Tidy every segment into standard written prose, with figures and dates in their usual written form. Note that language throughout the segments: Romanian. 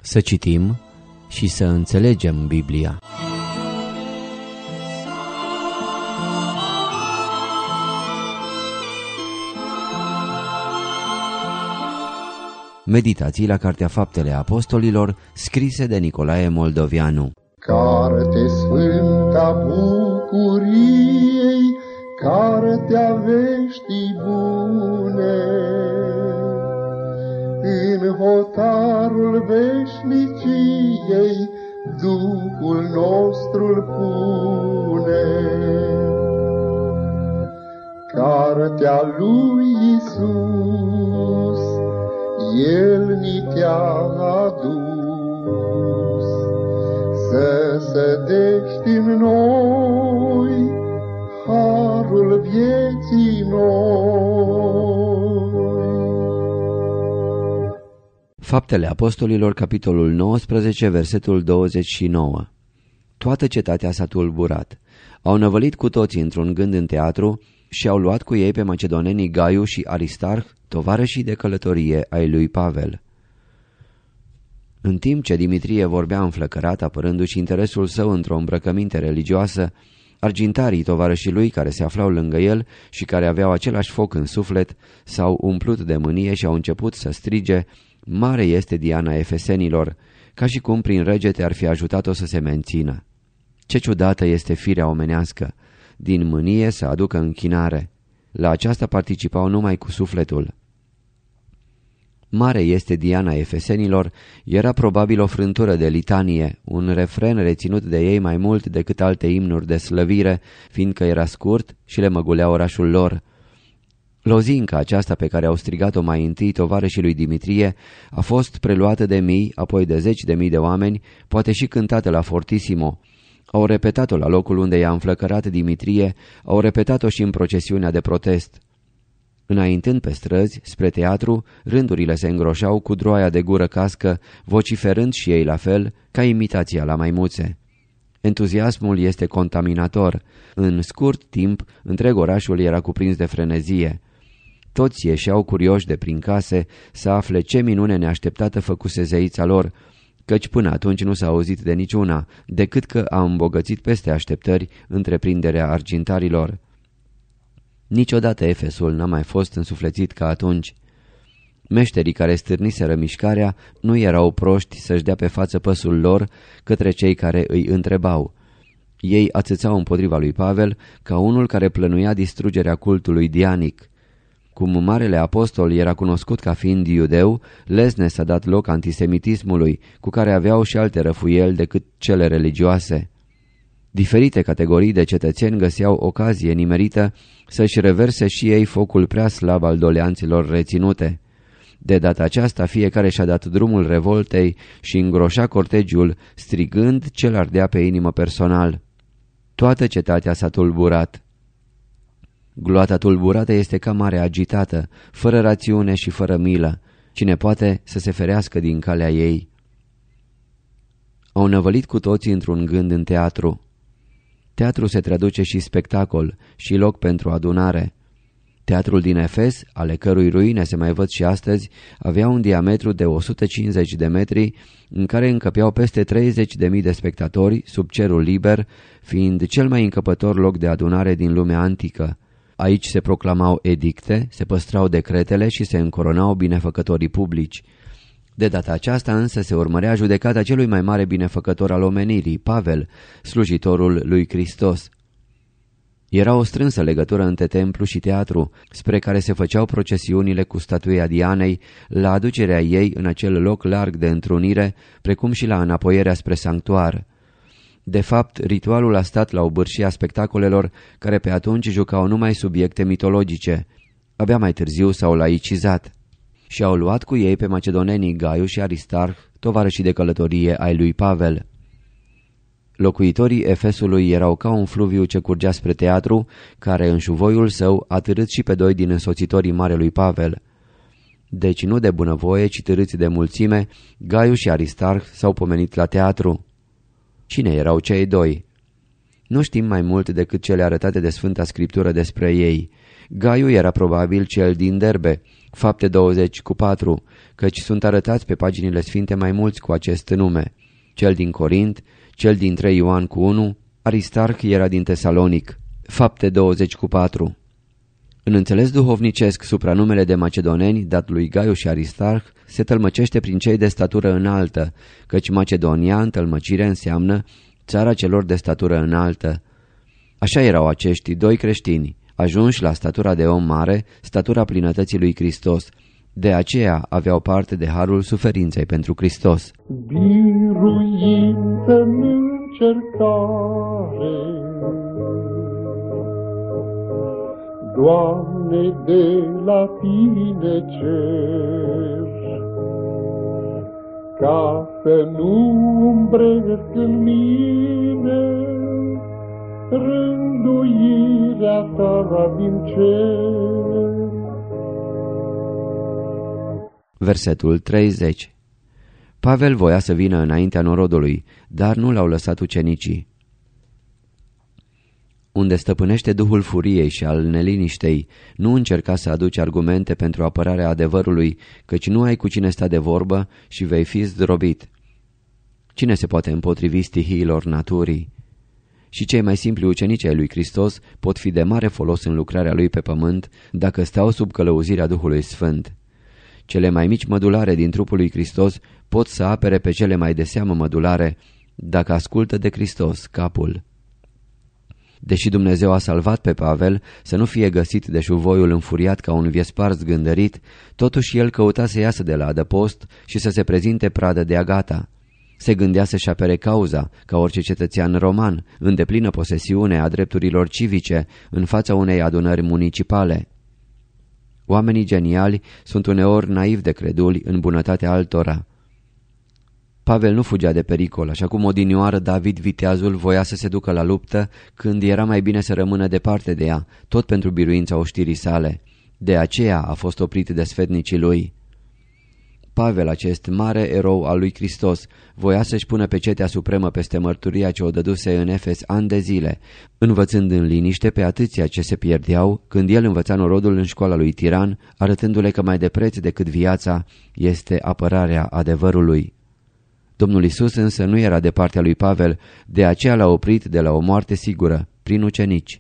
Să citim și să înțelegem Biblia. Meditații la Cartea Faptele Apostolilor, scrise de Nicolae Moldovianu. Carte sfânta bucuriei, cartea veștii bune, în hotarul veșniciei Duhul nostru-l pune. Cartea lui Iisus, El ni te-a adus, să sădești în noi harul vieții noi. Faptele Apostolilor, capitolul 19, versetul 29. Toată cetatea s-a tulburat. Au năvălit cu toții într-un gând în teatru și au luat cu ei pe macedonenii Gaiu și Aristarh, tovarășii de călătorie ai lui Pavel. În timp ce Dimitrie vorbea înflăcărat, apărându-și interesul său într-o îmbrăcăminte religioasă, argintarii tovarășii lui, care se aflau lângă el și care aveau același foc în suflet, s-au umplut de mânie și au început să strige: "Mare este Diana Efesenilor!", ca și cum prin regete ar fi ajutat-o să se mențină. Ce ciudată este firea omenească! Din mânie să aducă închinare. La aceasta participau numai cu sufletul. Mare este Diana Efesenilor era probabil o frântură de litanie, un refren reținut de ei mai mult decât alte imnuri de slăvire, fiindcă era scurt și le măgulea orașul lor. Lozinca aceasta pe care au strigat-o mai întâi tovarășii lui Dimitrie a fost preluată de mii, apoi de 10.000 de oameni, poate și cântată la fortissimo. Au repetat-o la locul unde i-a înflăcărat Dimitrie, au repetat-o și în procesiunea de protest. Înaintând pe străzi, spre teatru, rândurile se îngroșau cu droaia de gură cască, vociferând și ei la fel, ca imitația la maimuțe. Entuziasmul este contaminator. În scurt timp, întreg orașul era cuprins de frenezie. Toți ieșeau curioși de prin case să afle ce minune neașteptată făcuse zeița lor, căci până atunci nu s-a auzit de niciuna, decât că a îmbogățit peste așteptări întreprinderea argintarilor. Niciodată Efesul n-a mai fost însuflețit ca atunci. Meșterii care stârniseră mișcarea nu erau proști să-și dea pe față păsul lor către cei care îi întrebau. Ei ațățau împotriva lui Pavel ca unul care plănuia distrugerea cultului dianic. Cum marele apostol era cunoscut ca fiind iudeu, lezne s-a dat loc antisemitismului, cu care aveau și alte răfuieli decât cele religioase. Diferite categorii de cetățeni găseau ocazie nimerită să-și reverse și ei focul prea slab al doleanților reținute. De data aceasta fiecare și-a dat drumul revoltei și îngroșa cortegiul, strigând ce l-ardea pe inimă personal. Toată cetatea s-a tulburat. Gloata tulburată este ca mare agitată, fără rațiune și fără milă. Cine poate să se ferească din calea ei? Au năvălit cu toții într-un gând în teatru. Teatru se traduce și spectacol și loc pentru adunare. Teatrul din Efes, ale cărui ruine se mai văd și astăzi, avea un diametru de 150 de metri, în care încăpeau peste 30.000 de spectatori sub cerul liber, fiind cel mai încăpător loc de adunare din lumea antică. Aici se proclamau edicte, se păstrau decretele și se încoronau binefăcătorii publici. De data aceasta însă se urmărea judecata celui mai mare binefăcător al omenirii, Pavel, slujitorul lui Hristos. Era o strânsă legătură între templu și teatru, spre care se făceau procesiunile cu statuia Dianei, la aducerea ei în acel loc larg de întrunire, precum și la înapoierea spre sanctuar. De fapt, ritualul a stat la obârșia spectacolelor care pe atunci jucau numai subiecte mitologice. Abia mai târziu s-au laicizat. Și au luat cu ei pe macedonenii Gaiu și Aristarh, tovarășii de călătorie ai lui Pavel. Locuitorii Efesului erau ca un fluviu ce curgea spre teatru, care în șuvoiul său a târât și pe doi din însoțitorii marelui Pavel. Deci nu de bunăvoie, ci târâți de mulțime, Gaiu și Aristarh s-au pomenit la teatru. Cine erau cei doi? Nu știm mai mult decât cele arătate de Sfânta Scriptură despre ei. Gaiu era probabil cel din Derbe, Fapte 20:4, căci sunt arătați pe paginile sfinte mai mulți cu acest nume. Cel din Corint, cel din 3 Ioan 1, Aristarh era din Tesalonic, Fapte 20:4. În înțeles duhovnicesc, supranumele de macedoneni, dat lui Gaiu și Aristarh, se tălmăcește prin cei de statură înaltă, căci Macedonia, în tălmăcire, înseamnă țara celor de statură înaltă. Așa erau acești doi creștini, ajunși la statura de om mare, statura plinătății lui Hristos. De aceea aveau parte de harul suferinței pentru Hristos. Biruință în încercare, Doamne, de la Tine cer, ca să nu umbresc în mine rânduirea Ta din cer. Versetul 30. Pavel voia să vină înaintea norodului, dar nu l-au lăsat ucenicii. Unde stăpânește duhul furiei și al neliniștei, nu încerca să aduci argumente pentru apărarea adevărului, căci nu ai cu cine sta de vorbă și vei fi zdrobit. Cine se poate împotrivi stihiilor naturii? Și cei mai simpli ucenici ai lui Hristos pot fi de mare folos în lucrarea lui pe pământ dacă stau sub călăuzirea Duhului Sfânt. Cele mai mici mădulare din trupul lui Hristos pot să apere pe cele mai de seamă mădulare dacă ascultă de Hristos, capul. Deși Dumnezeu a salvat pe Pavel să nu fie găsit de șuvoiul înfuriat ca un viespar zgândărit, totuși el căuta să iasă de la adăpost și să se prezinte pradă de Agata. Se gândea să-și apere cauza, ca orice cetățean roman, în deplină posesiune a drepturilor civice, în fața unei adunări municipale. Oamenii geniali sunt uneori naivi de creduli în bunătatea altora. Pavel nu fugea de pericol, așa cum odinioară David viteazul voia să se ducă la luptă, când era mai bine să rămână departe de ea, tot pentru biruința oștirii sale. De aceea a fost oprit de sfetnicii lui. Pavel, acest mare erou al lui Hristos, voia să-și pună pecetea supremă peste mărturia ce o dăduse în Efes ani de zile, învățând în liniște pe atâția ce se pierdeau, când el învăța norodul în școala lui Tiran, arătându-le că mai de preț decât viața este apărarea adevărului. Domnul Iisus însă nu era de partea lui Pavel, de aceea l-a oprit de la o moarte sigură, prin ucenici.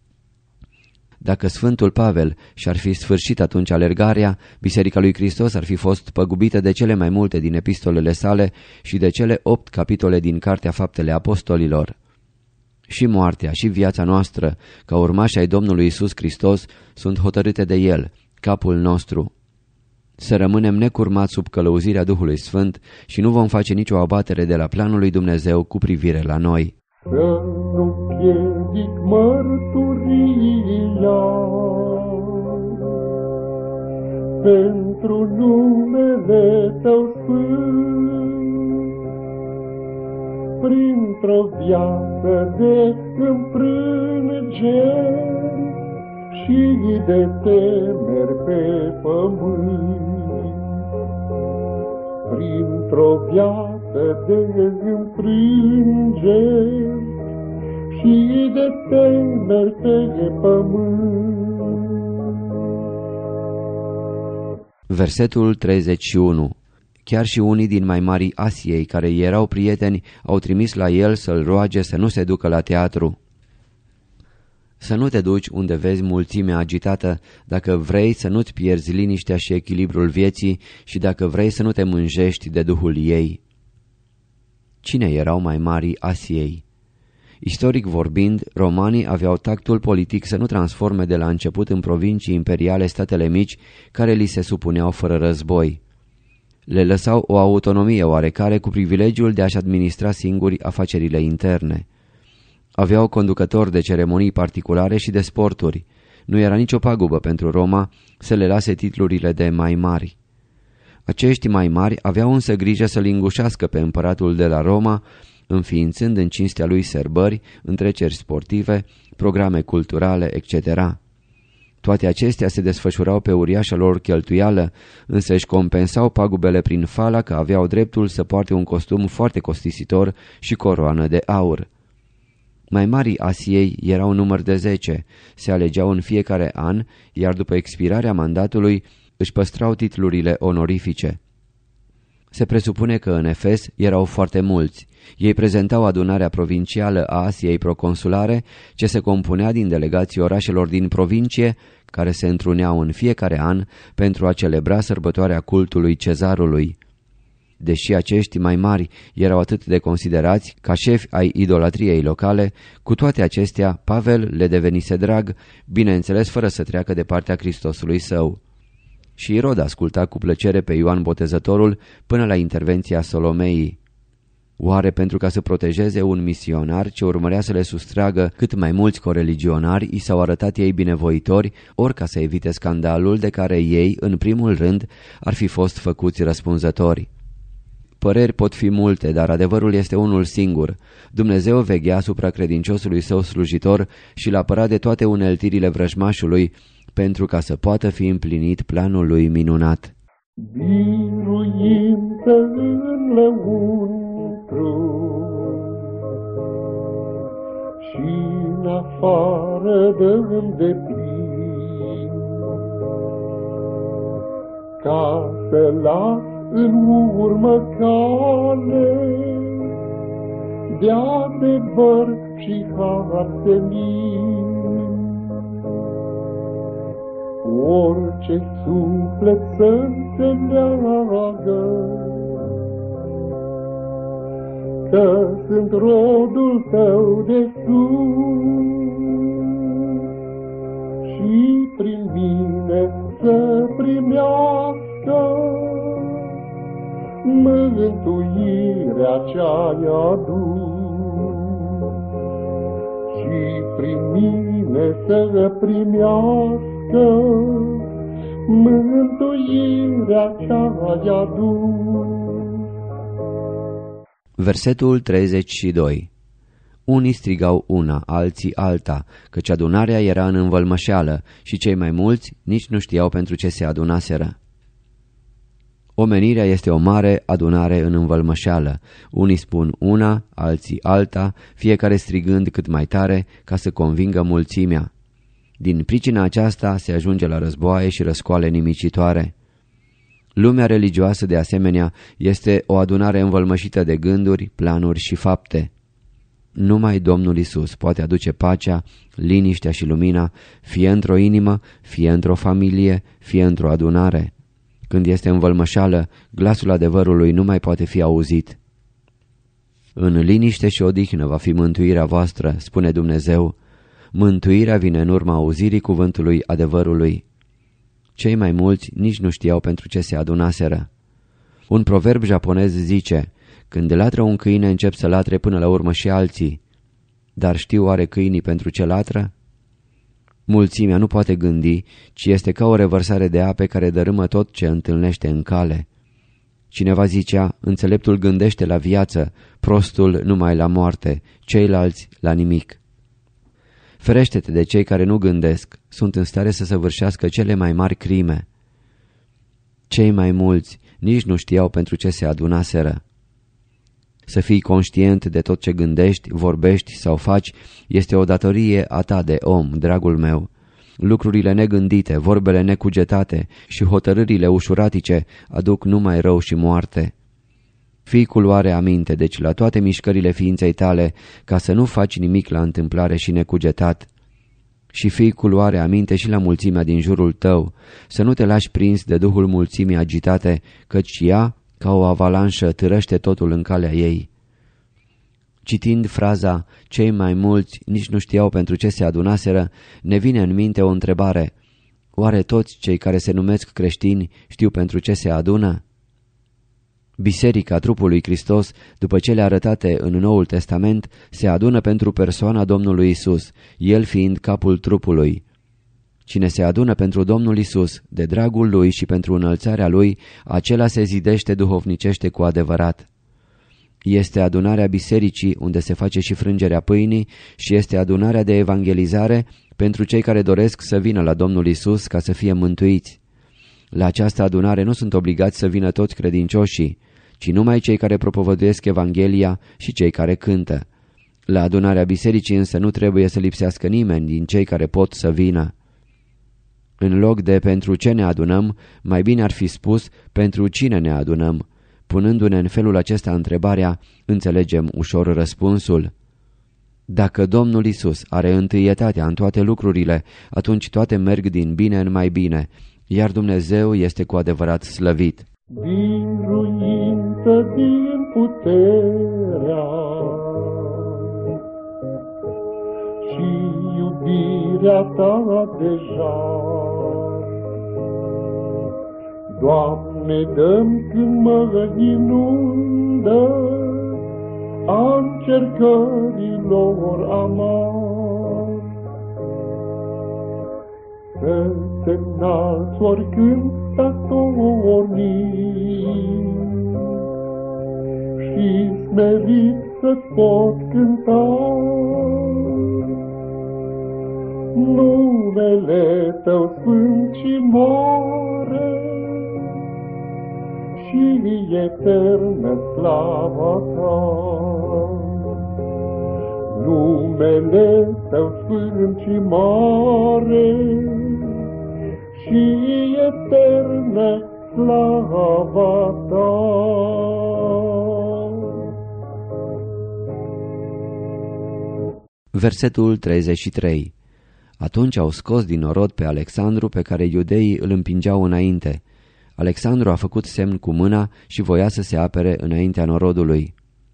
Dacă Sfântul Pavel și-ar fi sfârșit atunci alergarea, Biserica lui Hristos ar fi fost păgubită de cele mai multe din epistolele sale și de cele 8 capitole din Cartea Faptele Apostolilor. Și moartea și viața noastră, ca urmași ai Domnului Iisus Hristos, sunt hotărâte de El, capul nostru. Să rămânem necurmați sub călăuzirea Duhului Sfânt și nu vom face nicio abatere de la planul lui Dumnezeu cu privire la noi. Să nu piedic mărturia pentru numele Tău sfânt, printr-o viață de înfrângeri și de temeri pe pământ, printr-o viață de înfrângeri și de temeri pe pământ. Versetul 31. Chiar și unii din mai marii Asiei, care erau prieteni, au trimis la el să-l roage să nu se ducă la teatru. Să nu te duci unde vezi mulțimea agitată, dacă vrei să nu-ți pierzi liniștea și echilibrul vieții și dacă vrei să nu te mânjești de duhul ei. Cine erau mai marii Asiei? Istoric vorbind, romanii aveau tactul politic să nu transforme de la început în provincii imperiale statele mici care li se supuneau fără război. Le lăsau o autonomie oarecare cu privilegiul de a-și administra singuri afacerile interne. Aveau conducători de ceremonii particulare și de sporturi. Nu era nicio pagubă pentru Roma să le lase titlurile de mai mari. Acești mai mari aveau însă grijă să lingușească pe împăratul de la Roma, înființând în cinstea lui sărbări, întreceri sportive, programe culturale, etc. Toate acestea se desfășurau pe uriașa lor cheltuială, însă își compensau pagubele prin fala că aveau dreptul să poarte un costum foarte costisitor și coroană de aur. Mai marii Asiei erau în număr de 10, se alegeau în fiecare an, iar după expirarea mandatului își păstrau titlurile onorifice. Se presupune că în Efes erau foarte mulți. Ei prezentau adunarea provincială a Asiei proconsulare, ce se compunea din delegații orașelor din provincie, care se întruneau în fiecare an pentru a celebra sărbătoarea cultului cezarului. Deși acești mai mari erau atât de considerați ca șefi ai idolatriei locale, cu toate acestea Pavel le devenise drag, bineînțeles fără să treacă de partea Hristosului său. Și Irod asculta cu plăcere pe Ioan Botezătorul până la intervenția Solomeii. Oare pentru ca să protejeze un misionar ce urmărea să le sustragă cât mai mulți coreligionari, i s-au arătat ei binevoitori, ori ca să evite scandalul de care ei, în primul rând, ar fi fost făcuți răspunzători? Păreri pot fi multe, dar adevărul este unul singur. Dumnezeu veghea asupra credinciosului său slujitor și l-a apărat de toate uneltirile vrăjmașului, pentru ca să poată fi împlinit planul lui minunat. Biruință în lăuntru și în afară dăm de plin, ca să las în urmă cale de adevăr și har senin. Orice suflet să înțeleagă că sunt rodul tău de sus și prin mine să primească mântuirea ce-ai adus și prin mine să primească mântuirea ce-ai adus. Versetul 32. Unii strigau una, alții alta, căci adunarea era în învălmășeală și cei mai mulți nici nu știau pentru ce se adunaseră. Omenirea este o mare adunare în învălmășeală. Unii spun una, alții alta, fiecare strigând cât mai tare ca să convingă mulțimea. Din pricina aceasta se ajunge la războaie și răscoale nimicitoare. Lumea religioasă, de asemenea, este o adunare învălmășită de gânduri, planuri și fapte. Numai Domnul Isus poate aduce pacea, liniștea și lumina, fie într-o inimă, fie într-o familie, fie într-o adunare. Când este învălmășeală, glasul adevărului nu mai poate fi auzit. În liniște și odihnă va fi mântuirea voastră, spune Dumnezeu. Mântuirea vine în urma auzirii cuvântului adevărului. Cei mai mulți nici nu știau pentru ce se adunaseră. Un proverb japonez zice: când latră un câine, încep să latre până la urmă și alții. Dar știu oare câinii pentru ce latră? Mulțimea nu poate gândi, ci este ca o revărsare de ape care dărâmă tot ce întâlnește în cale. Cineva zicea: înțeleptul gândește la viață, prostul numai la moarte, ceilalți la nimic. Ferește-te de cei care nu gândesc, sunt în stare să săvârșească cele mai mari crime. Cei mai mulți nici nu știau pentru ce se adunaseră. Să fii conștient de tot ce gândești, vorbești sau faci este o datorie a ta de om, dragul meu. Lucrurile negândite, vorbele necugetate și hotărârile ușuratice aduc numai rău și moarte. Fii cu luare aminte, deci, la toate mișcările ființei tale, ca să nu faci nimic la întâmplare și necugetat. Și fii cu luare aminte și la mulțimea din jurul tău, să nu te lași prins de duhul mulțimii agitate, căci ea, ca o avalanșă, târăște totul în calea ei. Citind fraza, cei mai mulți nici nu știau pentru ce se adunaseră, ne vine în minte o întrebare: oare toți cei care se numesc creștini știu pentru ce se adună? Biserica trupului Hristos, după cele arătate în Noul Testament, se adună pentru persoana Domnului Isus, El fiind capul trupului. Cine se adună pentru Domnul Isus, de dragul Lui și pentru înălțarea Lui, acela se zidește duhovnicește cu adevărat. Este adunarea bisericii, unde se face și frângerea pâinii, și este adunarea de evangelizare pentru cei care doresc să vină la Domnul Isus ca să fie mântuiți. La această adunare nu sunt obligați să vină toți credincioșii, ci numai cei care propovăduiesc Evanghelia și cei care cântă. La adunarea bisericii însă nu trebuie să lipsească nimeni din cei care pot să vină. În loc de pentru ce ne adunăm, mai bine ar fi spus pentru cine ne adunăm. Punându-ne în felul acesta întrebarea, înțelegem ușor răspunsul. Dacă Domnul Iisus are întâietatea în toate lucrurile, atunci toate merg din bine în mai bine, iar Dumnezeu este cu adevărat slăvit. Biruință din puterea și iubirea ta deja. Doamne, dă-mi când mă inundă a încercărilor amar. Să te înalți oricând statornic și smerit să-ți pot cânta. Numele Tău sfânt și mare și eternă slava Ta. Numele Tău sfânt și mare și eternă slava Ta. Versetul 33. Atunci au scos din norod pe Alexandru, pe care iudeii îl împingeau înainte. Alexandru a făcut semn cu mâna și voia să se apere înaintea norodului.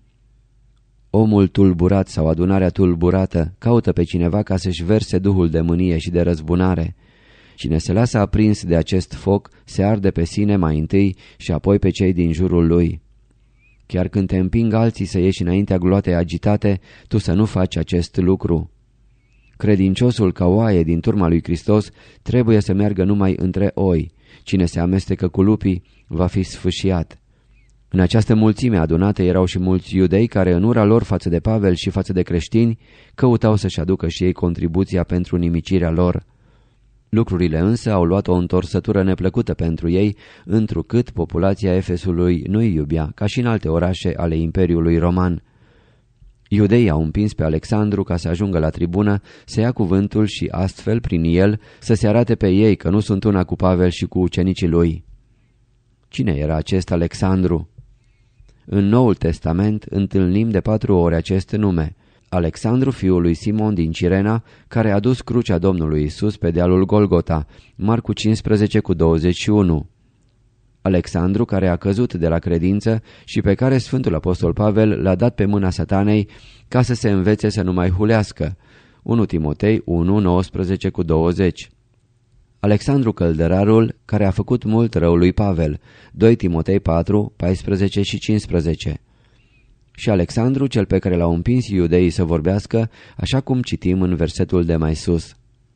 Omul tulburat sau adunarea tulburată caută pe cineva ca să-și verse duhul de mânie și de răzbunare. Cine se lasă aprins de acest foc se arde pe sine mai întâi și apoi pe cei din jurul lui. Chiar când te împing alții să ieși înaintea gloatei agitate, tu să nu faci acest lucru. Credinciosul ca oaie din turma lui Hristos trebuie să meargă numai între oi. Cine se amestecă cu lupii va fi sfâșiat. În această mulțime adunată erau și mulți iudei care în ura lor față de Pavel și față de creștini căutau să-și aducă și ei contribuția pentru nimicirea lor. Lucrurile însă au luat o întorsătură neplăcută pentru ei, întrucât populația Efesului nu-i iubea, ca și în alte orașe ale Imperiului Roman. Iudeii au împins pe Alexandru ca să ajungă la tribună, să ia cuvântul și astfel, prin el, să se arate pe ei că nu sunt una cu Pavel și cu ucenicii lui. Cine era acest Alexandru? În Noul Testament întâlnim de 4 ori acest nume: Alexandru, fiul lui Simon din Cirena, care a dus crucea Domnului Isus pe dealul Golgota, Marcu 15:21. Alexandru, care a căzut de la credință și pe care Sfântul Apostol Pavel l-a dat pe mâna Satanei ca să se învețe să nu mai hulească, 1 Timotei 1:19-20. Alexandru Căldărarul, care a făcut mult rău lui Pavel, 2 Timotei 4:14 și 15. Și Alexandru, cel pe care l-au împins iudeii să vorbească, așa cum citim în versetul de mai sus.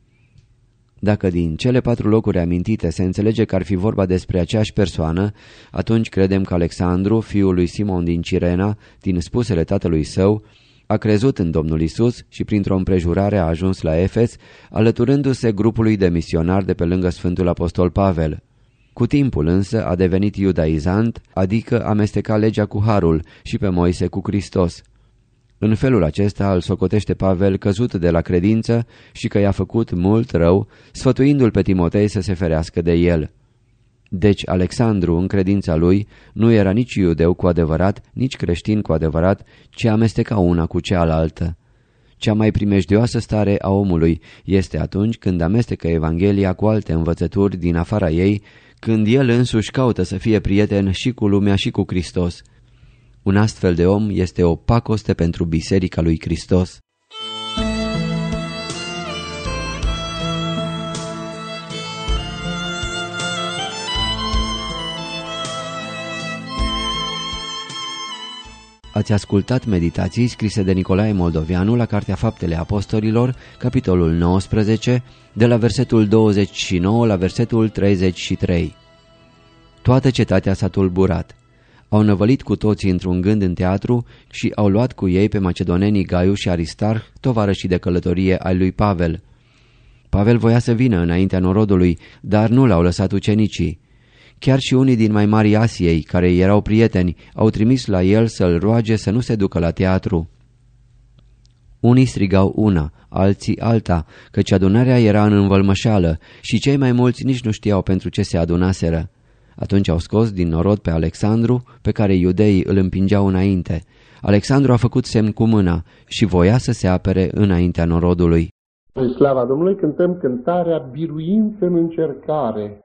Dacă din cele 4 locuri amintite se înțelege că ar fi vorba despre aceeași persoană, atunci credem că Alexandru, fiul lui Simon din Cirena, din spusele tatălui său, a crezut în Domnul Isus și printr-o împrejurare a ajuns la Efes, alăturându-se grupului de misionari de pe lângă Sfântul Apostol Pavel. Cu timpul însă a devenit iudaizant, adică amesteca legea cu harul și pe Moise cu Hristos. În felul acesta îl socotește Pavel căzut de la credință și că i-a făcut mult rău, sfătuindu-l pe Timotei să se ferească de el. Deci Alexandru, în credința lui, nu era nici iudeu cu adevărat, nici creștin cu adevărat, ci amesteca una cu cealaltă. Cea mai primejdioasă stare a omului este atunci când amestecă Evanghelia cu alte învățături din afara ei, când el însuși caută să fie prieten și cu lumea și cu Hristos. Un astfel de om este o pacoste pentru Biserica lui Hristos. Ați ascultat meditații scrise de Nicolae Moldovianu la Cartea Faptele Apostolilor, capitolul 19, de la versetul 29 la versetul 33. Toată cetatea s-a tulburat. Au năvălit cu toții într-un gând în teatru și au luat cu ei pe macedonenii Gaiu și Aristarh, tovarășii de călătorie ai lui Pavel. Pavel voia să vină înaintea norodului, dar nu l-au lăsat ucenicii. Chiar și unii din mai mari Asiei, care erau prieteni, au trimis la el să-l roage să nu se ducă la teatru. Unii strigau una, alții alta, căci adunarea era în învălmășeală și cei mai mulți nici nu știau pentru ce se adunaseră. Atunci au scos din norod pe Alexandru, pe care iudeii îl împingeau înainte. Alexandru a făcut semn cu mâna și voia să se apere înaintea norodului. În slava Domnului cântăm cântarea Biruință în încercare.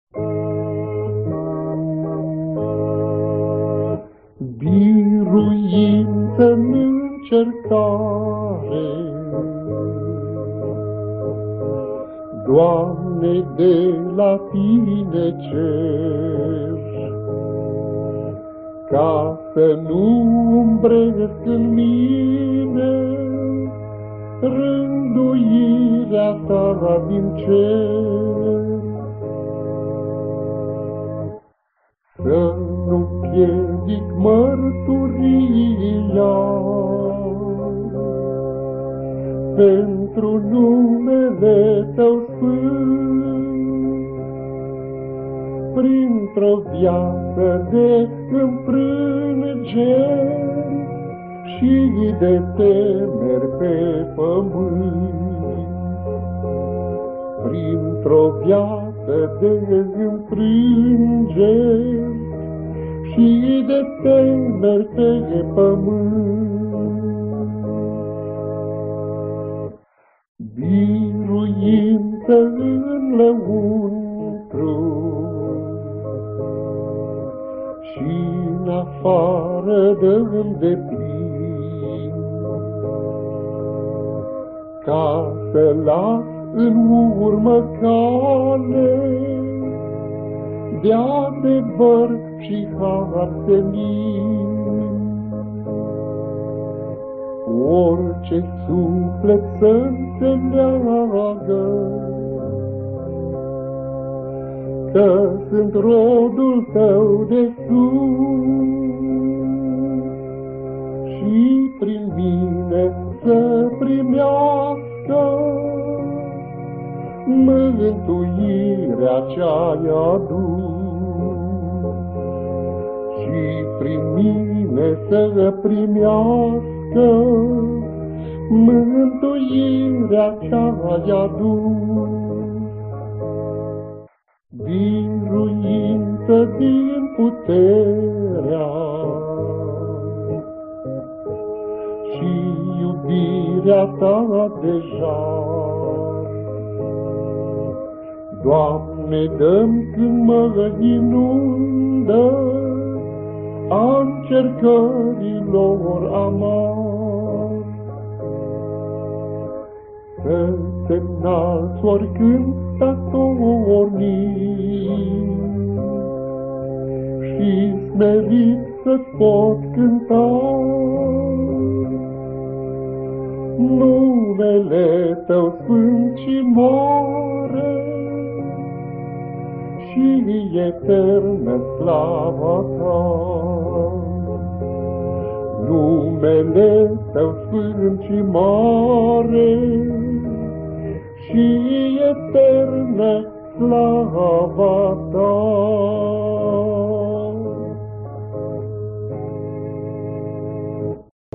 Biruință în încercare, Doamne, de la Tine cer, ca să nu umbresc în mine rânduirea Ta din cer. Să nu piedic mărturia pentru numele Tău sfânt, printr-o viață de înfrângeri și de temeri pe pământ, printr-o viață de înfrângeri și de temeri pe pământ. Biruință în lăuntru și în afară dă-mi deplin, ca să las în urmă cale de adevăr și har senin. Orice suflet să-nțeleagă că sunt rodul Tău de sus și prin mine să primească mântuirea ce-ai adus, și prin mine să primească mântuirea ce-ai adus. Biruință din puterea și iubirea Ta deja, Doamne, dă-mi când mă inundă a încercărilor amari, să Te înalți oricând statornic și smerit să-ți pot cânta numele Tău sfânt și mare și eternă slava Ta. Numele Tău sfânt și mare și eternă slava Ta.